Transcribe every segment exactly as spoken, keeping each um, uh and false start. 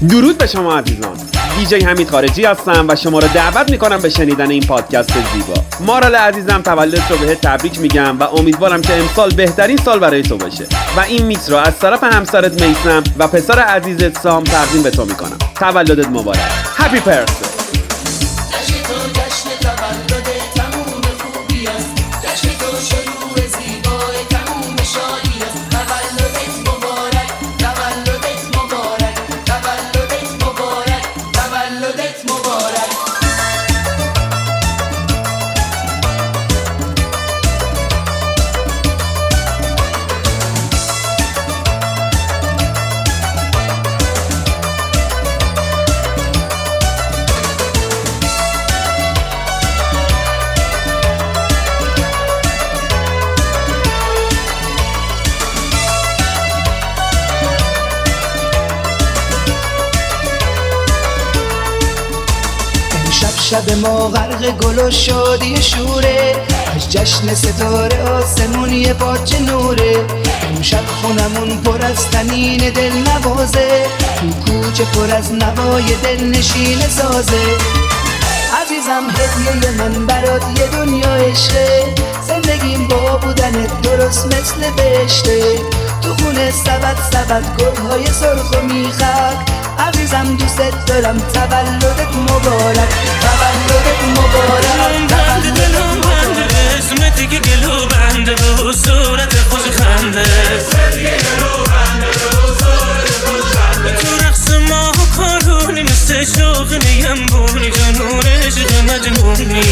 درود به شما عزیزان. دیجی حمید خارجی هستم و شما را دعوت میکنم به شنیدن این پادکست زیبا. مارال عزیزم تولد رو بهت تبریک میگم و امیدوارم که امسال بهترین سال برای تو باشه و این میکس رو از طرف همسرت میثم و پسر عزیزت سام تقدیم به تو میکنم. تولدت مبارک. هپی برثدی. شب ما غرق گل و شادی شوره، از جشن ستاره آسمون یه پاچه نوره. امشب خونمون پر از تنین دل نوازه، تو کوچه پر از نوای دل نشین سازه. عزیزم هدیه من برات یه دنیا عشقه، زندگیم با بودنت درست مثل بهشته. تو خونه سبد سبد گلهای سرخ و میخک، عزیزم دوست دارم تولدت مبارک. تولدت مبارک. بند دلم بنده، اسمتی که گلو بنده به صورت خوش خنده. تو رقص ماه و کارونی مثل شوق نیم بونی، جنون عشق مجنونی.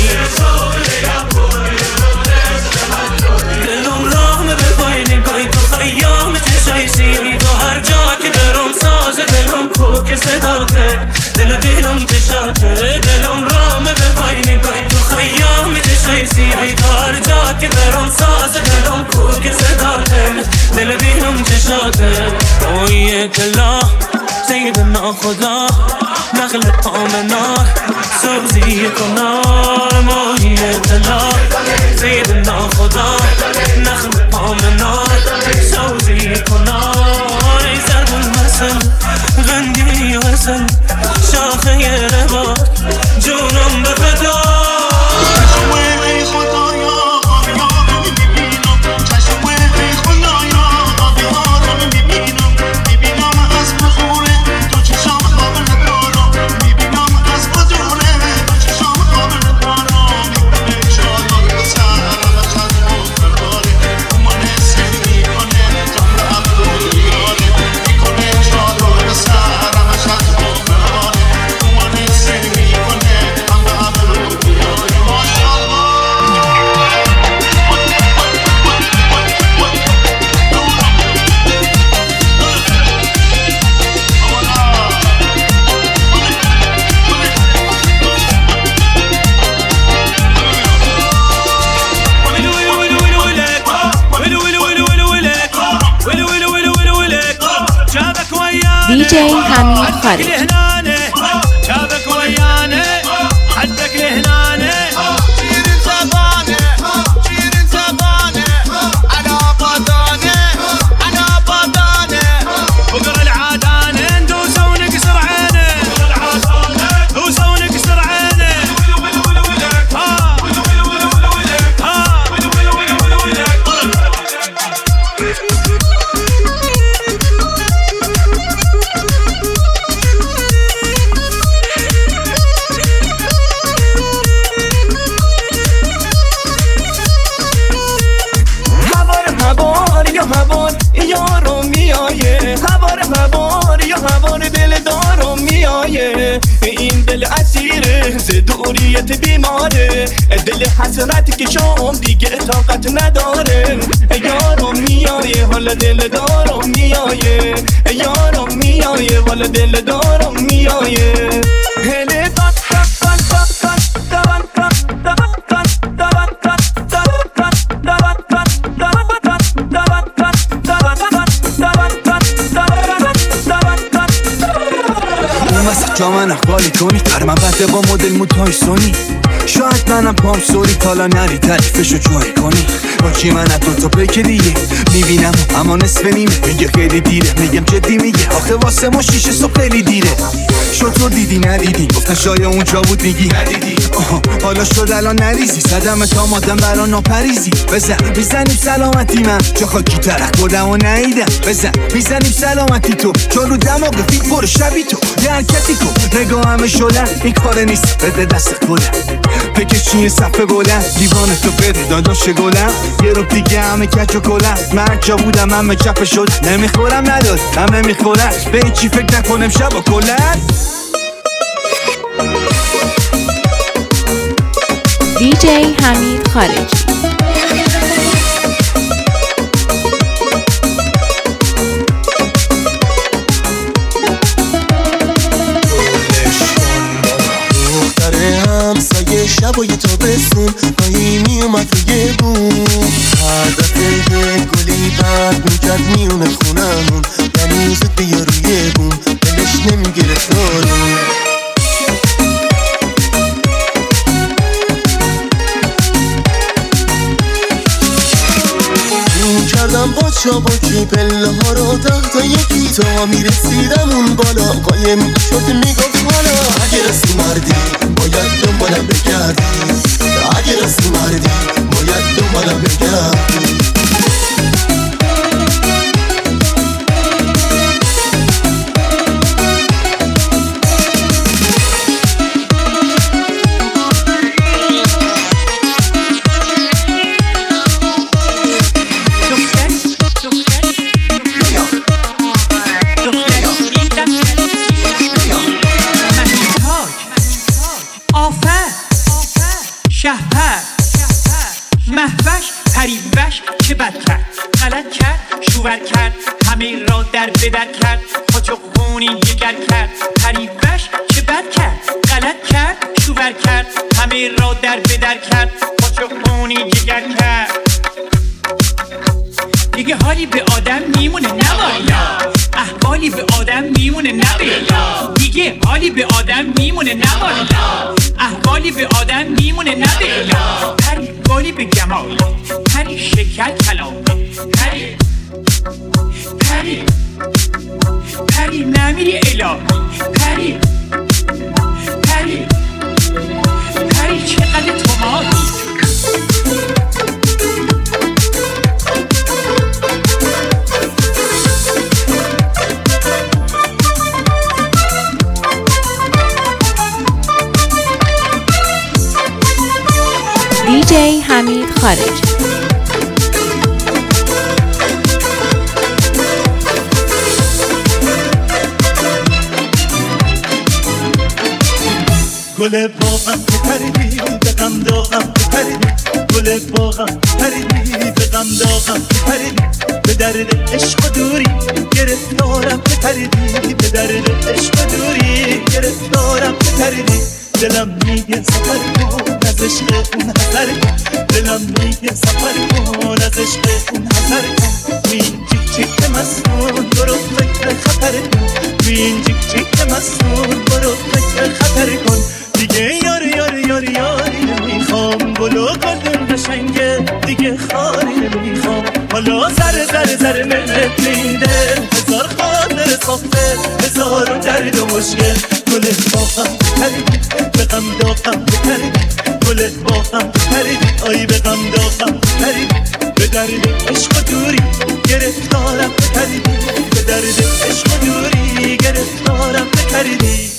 دلم رامه به پایین پای تو خیام چشای سیری، تو هر جا که برم سازه دلم کوک صداته. دل دلم تشاته، دلم رامه به پایین پای تو خیام چشای سیری، تو هر جا که برم سازه دلم کوک صداته. دل دلم تشاته. اویه کلا سیدنا خدا نخل آمنا سوزی کنار. ماهیه کلا سیدنا خدا نخل آمنا سوزی کنار. ای زرد المثل غندی وصل شاخه ی رباط جونم به فدا. دیجی حمید خارجی. این دل اسیره ز دوریت بیماره، دل حسرت که شام دیگه طاقت نداره. یارم میایه حالا دل دارم میایه، یارم میایه حالا دل دارم میایه. هله جا من اخبالی کنی در من بده با مدل موتای سونی. شاید منم پام سوری تالا نری تعریفشو جای کنی باچی من از دوتا پیک دیگه میبینم اما نصف نیمه میگه خیلی دیره میگم جدی میگه آخه واسه ما شیشه صبح خیلی دیره شطور دیدی ندیدی گفتن شاید اونجا بود میگی ندیدی حالا شد الان نریزی صدم تا مادم برا ناپریزی بزن میزنیم سلامتی من جا خاکی ترک بودم و نیدم بزن میزنیم سلامتی تو چون رو دماغ فیک برو شبی تو یه حرکتی کن نگاه همه شدن این کار نیست بده دست خودم بکشی صفحه بلند دیوان تو بده داداش گلم یه رو دیگه همه کچ و کلم من جا بودم همه چپه شد نمیخورم نداد همه میخورن به این چی فکر نکنم شب و کلن دی جی حمید خارجی. همسایه شب و یه تابستون گاهی میومد روی بوم هر دفعه یه گلی برد میکرد میونه خونمون یعنی زد بیا روی بوم دلش نمیگیره دارون کردم با چاباکی پله ها رو تحت یکی تا میرسیدم اون بالا قایم شد میگفت حالا اگه رسی مردی باید دنبالم بگردی اگه رسی مردی باید دنبالم بگردی پریوش چه بد کرد غلط کرد شوور کرد همه را در بدر کرد خاچ و خونی جگر کرد پریوش چه بد کرد غلط کرد شوور کرد همه را در بدر کرد خاچ و خونی جگر کرد دیگه حالی به آدم میمونه نبالا احوالی به آدم میمونه نبالا دیگه حالی به آدم میمونه نبالا احوالی به آدم میمونه نبالا پری گالی به جمال پری شکر کلام پری پری پری نمیری الهی پری پری پری چقدر توماتی دی جی حمید خارجی. گل باغم پریدی به غم داغم پریدی گل باغم پریدی به غم داغم پریدی به درد عشق و دوری گرفتارم پریدی به درد عشق و دوری گرفتارم پریدی دلم میگه سفر کن از عشق اون حذر کن دلم میگه سفر کن از عشق اون حذر کن تو این جیک جیک مستون برو فکر خطر کن تو این جیک جیک مستون برو فکر خطر کن دیگه یاری یاری یاری یاری نمیخوام گلو گلدون قشنگه دیگه خاری نمیخوام حالا زر زر زر ملت میده هزار خاطر صافه هزار درد و مشکل گل باغم پریدی به غم داغم پریدی گل باغم پریدی آی به غم داغم پریدی به درد عشق و دوری گرفتارم پریدی به درد عشق و دوری گرفتارم پریدی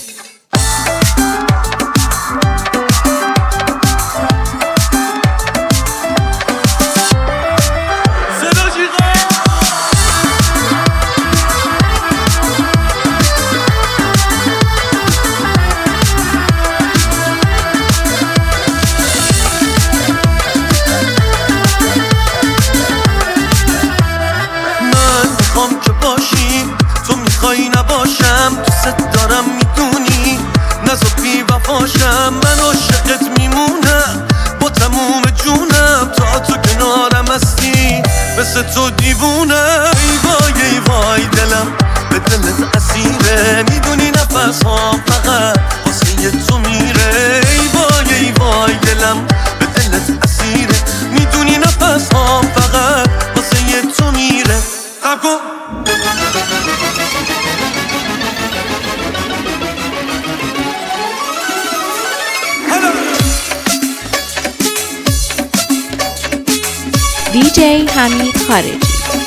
باشم من عاشقت میمونم با تموم جونم تا تو کنارم هستی مثل تو دیوونم ای وای ای وای دلم به دلت اسیره میدونی نفس ها فقط واسه تو میره ای وای ای وای دیجی حمید خارجی.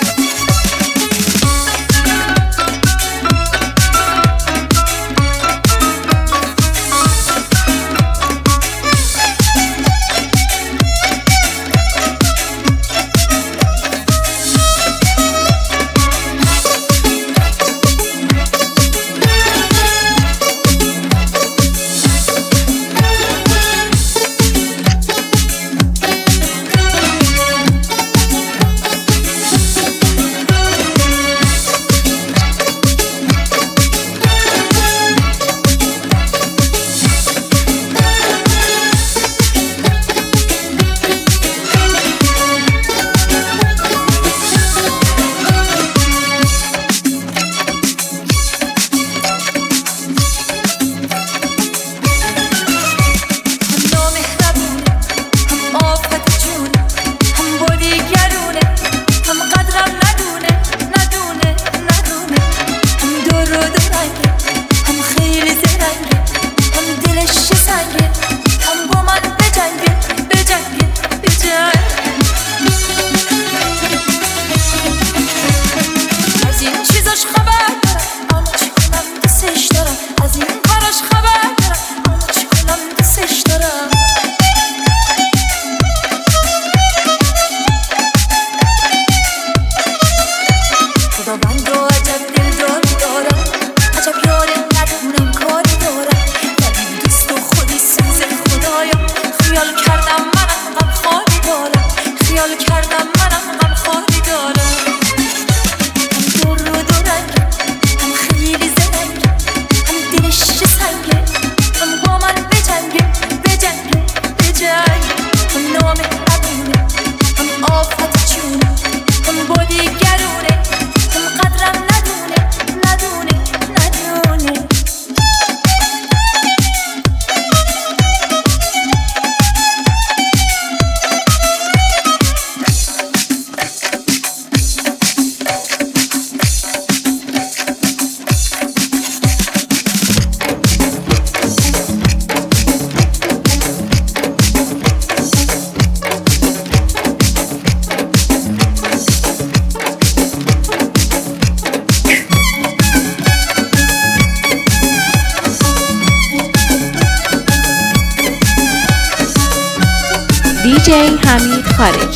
دیجی حمید خارجی.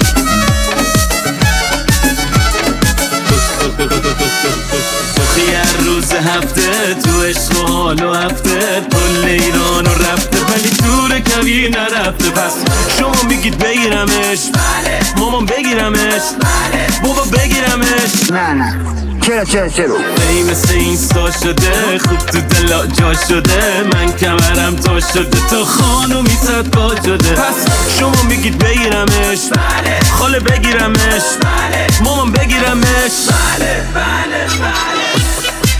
هر روز هفته تو عشق و حال و هفته کل ایران و رفته ولی دور کوی نرفته. پس شما میگید بگیرمش، مامان بگیرمش، بابا بگیرمش. نه نه چرا چرا چرا ای مثل اینستا شده خوب تو دلا جا شده من کمرم تا شده تو خانومی صد پا شده. پس شما میگید بگیرمش، خاله بگیرمش، مامان بگیرمش. بله بله بله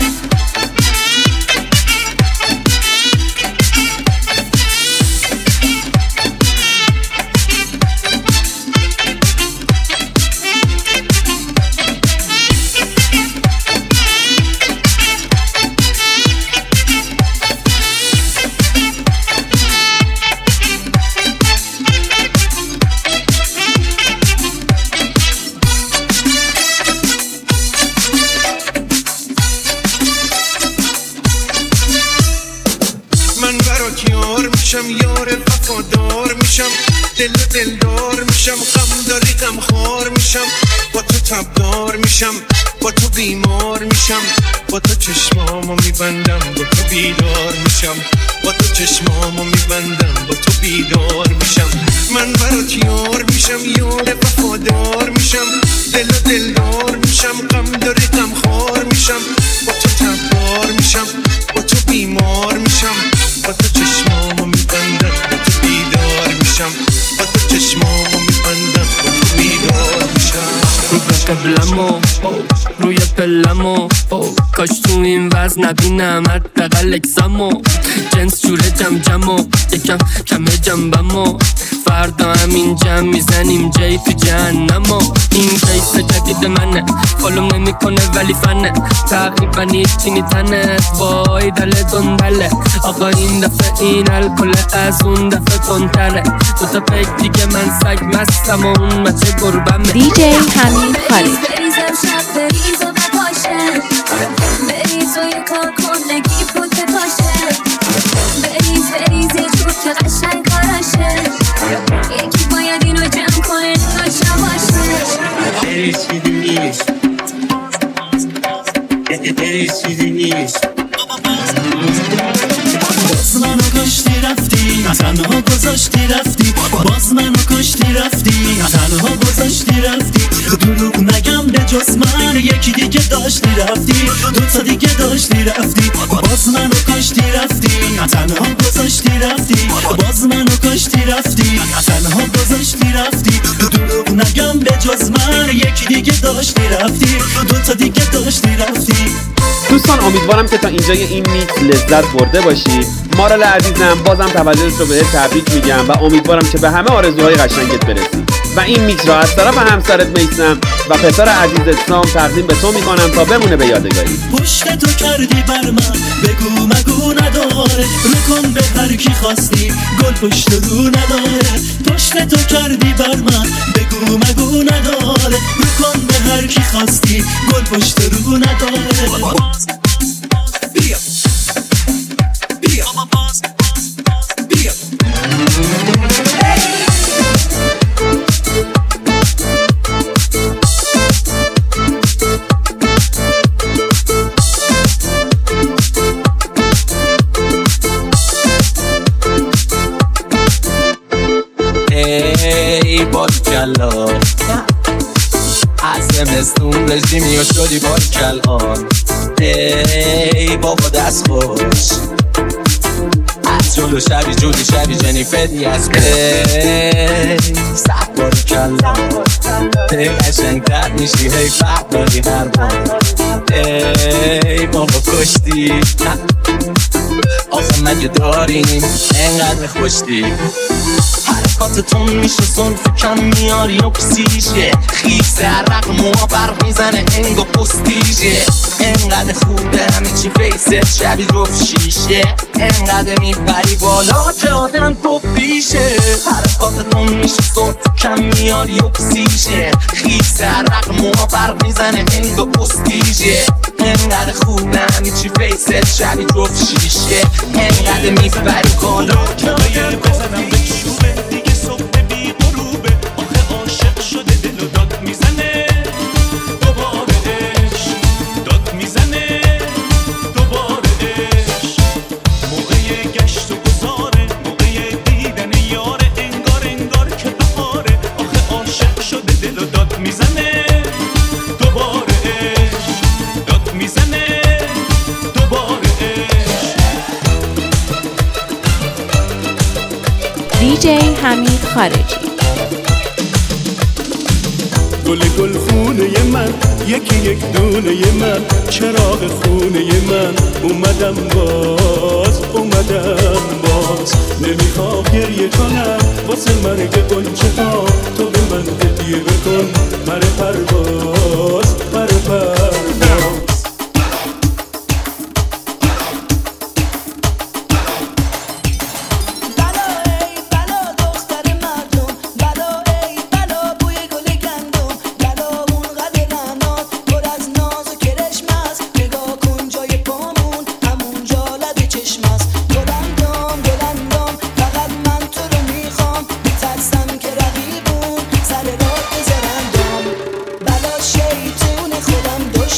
یار وفادار میشم، دل و دلدار میشم، غم داری غم خار میشم، با تو تبدار میشم، با تو بیمار میشم، با تو چشمامو میبندم، با تو بیدار میشم، با تو چشمامو میبندم، با تو بیدار میشم. من برات یار میشم، یار وفادار میشم، دل و دلدار میشم، غم داری غم خار میشم، با تو تبدار میشم، با تو بیمار میشم، با تو چشمامو میبندم، با تو بیدار میشم، با تو چشمامو میبندم، با تو بیدار میشم. رو به قبلمو روی پلمو کاش تو این وزن نبینم حداقل اکسمو جنس جوره جم جمو یکم کمه جنبمو فردا همین جمع میزنیم جای تو جهنم و این کیس جدید منه فالوم نمی کنه ولی فنه تقریبا هیچی نیتنه وای دل دندله آقا این دفعه این الکل از اون دفعه کنتره دو تا پیک دیگه من سگ مستم و اون مچه گربمه دی جی حمید خالج. بریزم شب بریز و بپاشه بریز و یه کار کن نگی پول بپاشه بریز بریز یه جور که قشنگ کاراشه یکی باید اینو جمع کنه نگاشه باشه بریز چیزی نیست بریز چیزی نیست باز منو کشتی رفتی تنها گذاشتی رفتی باز منو کشتی رفتی تنها گذاشتی رفتی دروغ نگم به جز من یکی دیگه داشتی رفتی دو تا دیگه داشتی رفتی باز منو کشتی رفتی تنها گذاشتی رفتی باز منو کشتی رفتی تنها گذاشتی رفتی دروغ نگم به جز من یکی دیگه داشتی رفتی دو تا دیگه داشتی رفتی. دوستان امیدوارم که تا اینجای این میکس لذت برده باشید. مارال عزیزم بازم تولدت رو بهت تبریک میگم و امیدوارم که به همه آرزوهای قشنگت برسی و این میکس رو از طرف همسرت میثم و پسر عزیزت سام تقدیم به تو میکنم تا بمونه به یادگاری. پشت تو کردی بر من بگو مگو نداره رو کن به هر کی خواستی گل پشت رو نداره پشت تو کردی بر من بگو مگو نداره رو کن به هر کی خواستی گل پشت رو نداره. بیا بیا بیا ای بارکلا از زمستون رژیمی و شدی بارکلا ای بابا دست خوش از جلو شبی جودی شبی جنیفری از ای سخت بارکلا ای قشنگتر میشی هی فرق داری هر بار ای بابا کشتی آخه مگه داریم انقدر خوشتی حرکاتتون میشه صنف کم میاری و پسیشه خیسه عرق موها برق میزنه انگو پستیشه انقدر خوبه همه چی فیست شبی جفت شیشه انقدر میبری بالا که آدم پفیشه حرکاتتون میشه صنف کم میاری و پسیشه خیسه عرق موها برق میزنه انگو پستیشه انقدر خوبه همه چی فیست شبی جفت شیشه انقدر میبری بالا که آدم پفیشه دیگه صبح بی غروبه آخه عاشق شده دل و داد میزنه دوباره عشق داد میزنه دوباره عشق موقع گشت و گذاره موقع دیدن یاره انگار انگار که بهاره آخه عاشق شده دل و داد میزنه دوباره عشق داد میزنه دوباره عشق. دی جی حمید خارجی. گل گل خونه من یکی یک دونه من چراغ خونه من اومدم باز اومدم باز نمیخوام گریه کنم واسه مرگ گنچه ها تو به من هدیه بکن پر پرواز پر پرواز. شیطون خودم دوش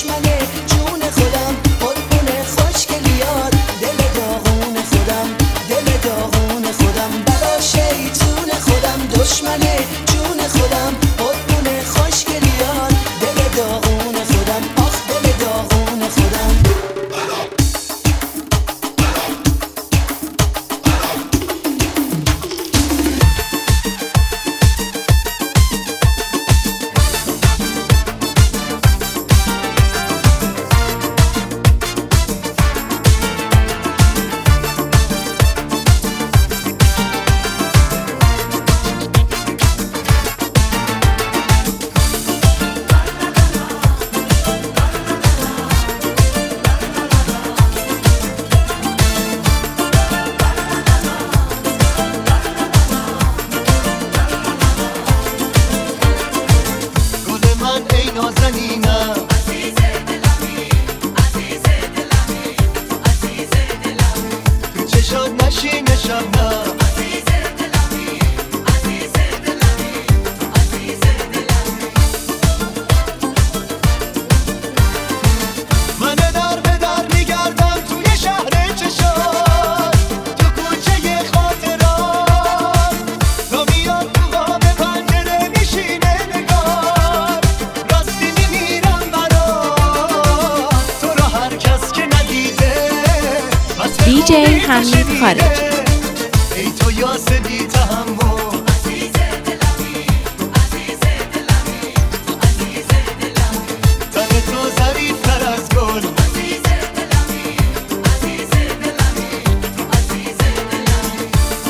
دیجی حمید خارجی. ای تو یاس بی تحمل عزیز دلمی عزیز دلمی عزیز دلمی تن تو ظریف‌تر از گل عزیز دلمی عزیز دلمی عزیز دلمی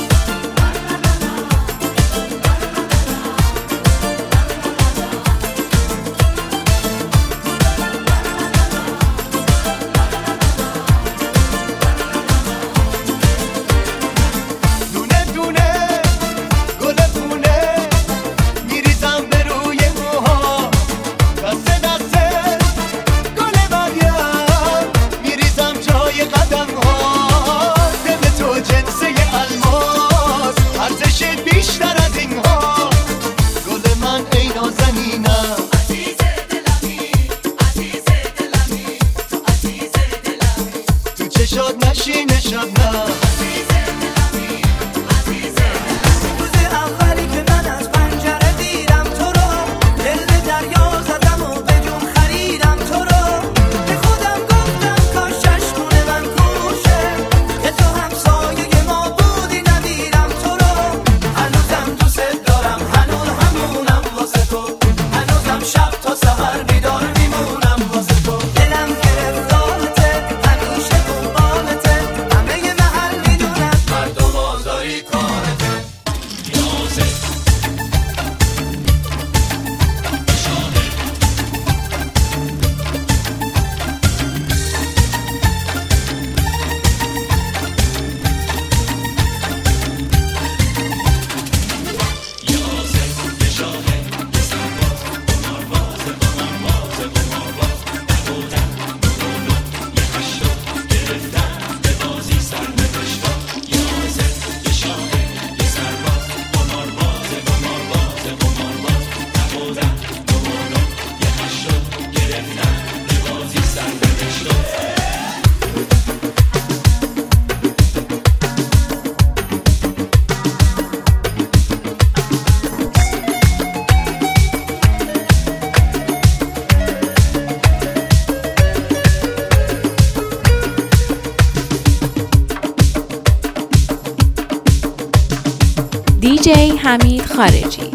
بیشتر از اینها گل من ای نازنینم عزیز دلمی عزیز دلمی عزیز دلمی تو چشات نشینه شبنم عزیز دلمی عزیز دلمی روز اولی که من از پنجره دیدم تو رو دل به دریا زدم و به جون خریدم تو رو به خودم گفتم کاش چشمون من کوشه که تو همسایه ما بودی ندیدم تو رو هنوزم دوست دارم هنوز همونم واسه تو هنوزم شب تا سحر بیدار میمونم واسه تو دلم گرفتارته همیشه دنبالته همه محل میدونن مردم آزاری کارته یازه دیجی حمید خارجی.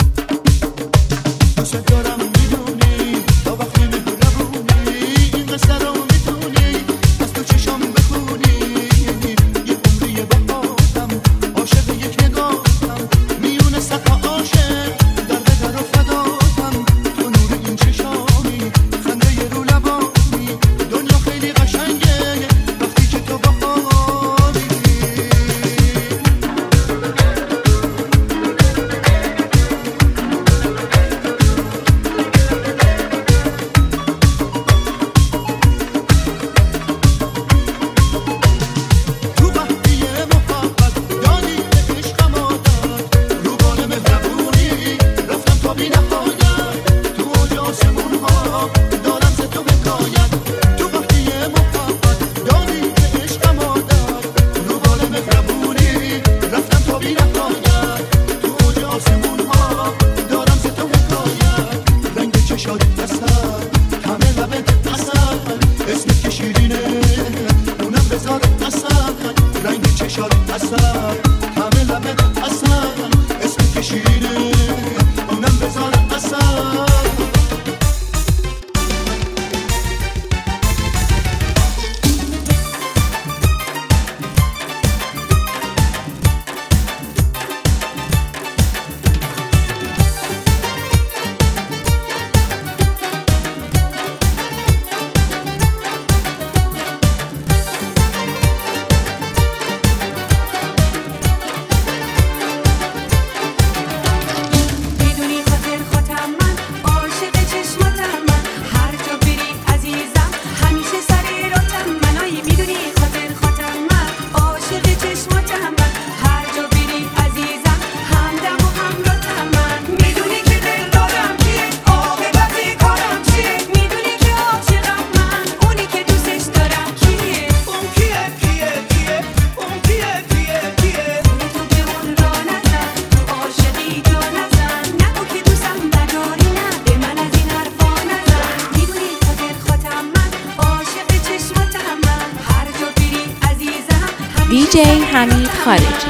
دیجی حمید خارجی.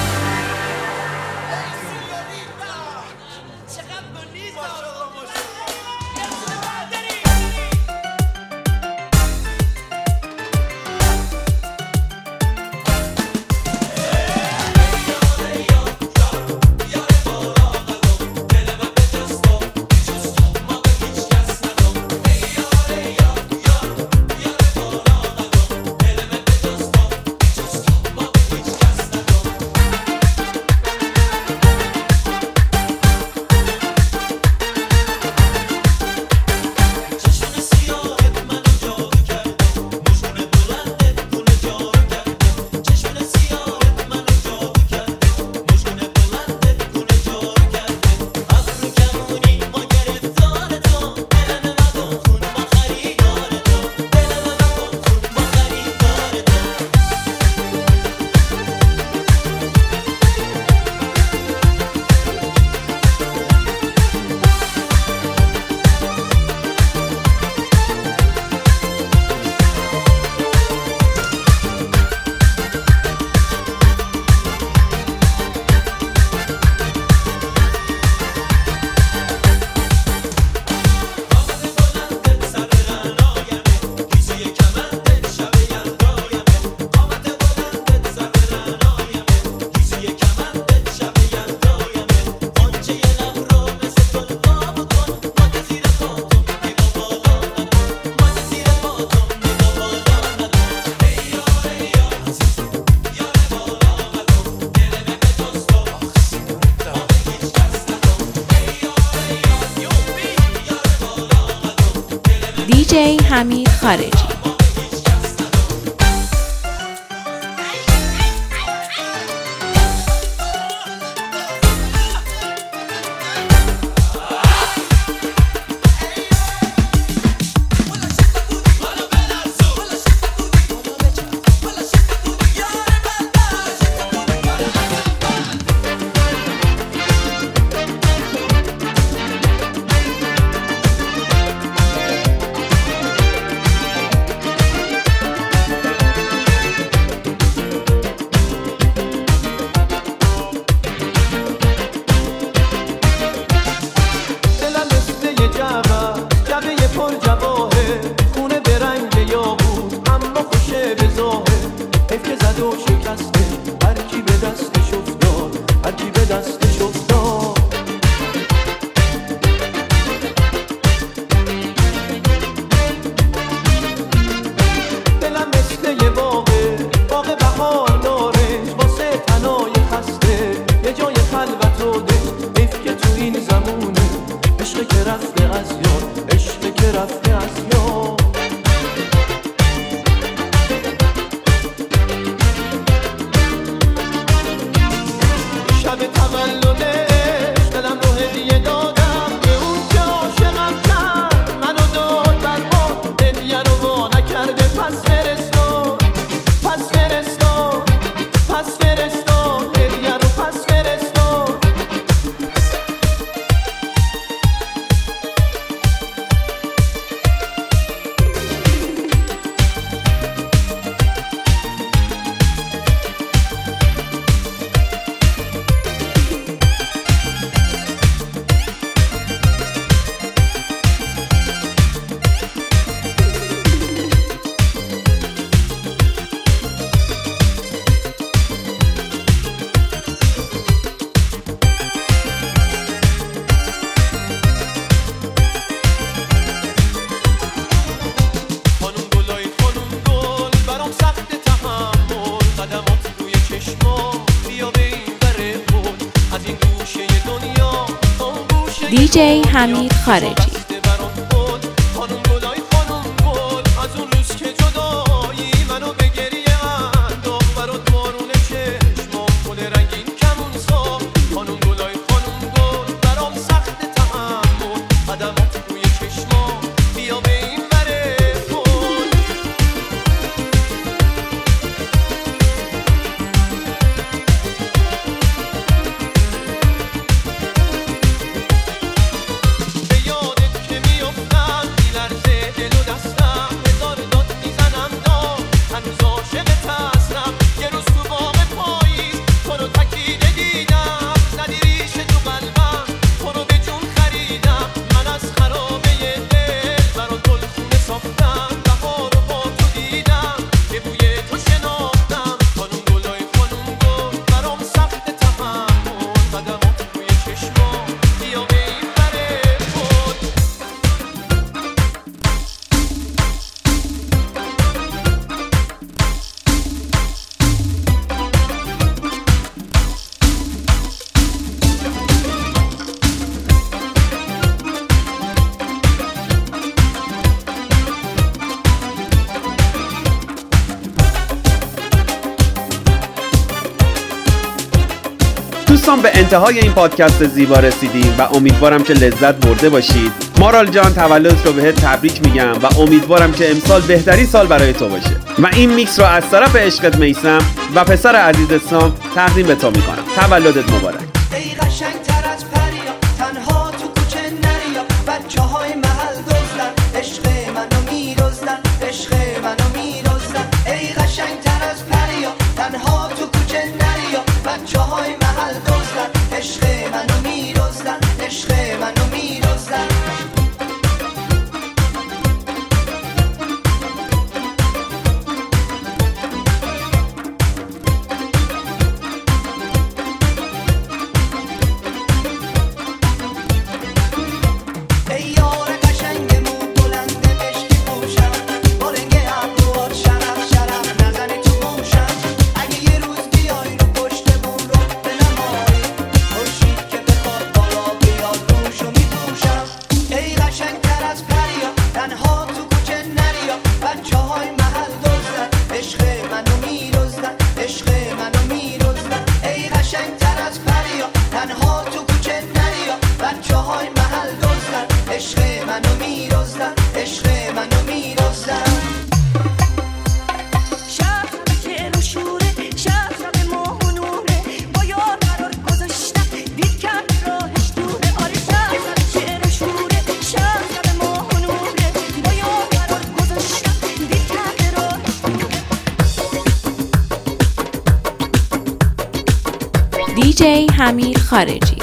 دیجی حمید خارجی. دیجی حمید خارجی. به یاد دوستان به انتهای این پادکست زیبا رسیدیم و امیدوارم که لذت برده باشید. مارال جان تولدت رو بهت تبریک میگم و امیدوارم که امسال بهترین سال برای تو باشه و این میکس رو از طرف عشقت میثم و پسر عزیز سام تقدیم به تو میکنم. تولدت مبارک. ای قشنگتر از پریا تنها تو کوچه نریا بچه‌های محل دزدن عشق منو می‌دزدن عشق منو می‌دزدن ای قشنگتر از پریا تنها تو کوچه نریا بچه‌های محل دزدن عشق منو می‌دزدن عشق منو می‌دزدن دیجی حمید خارجی.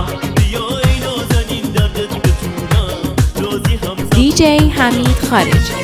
دیجی حمید خارجی.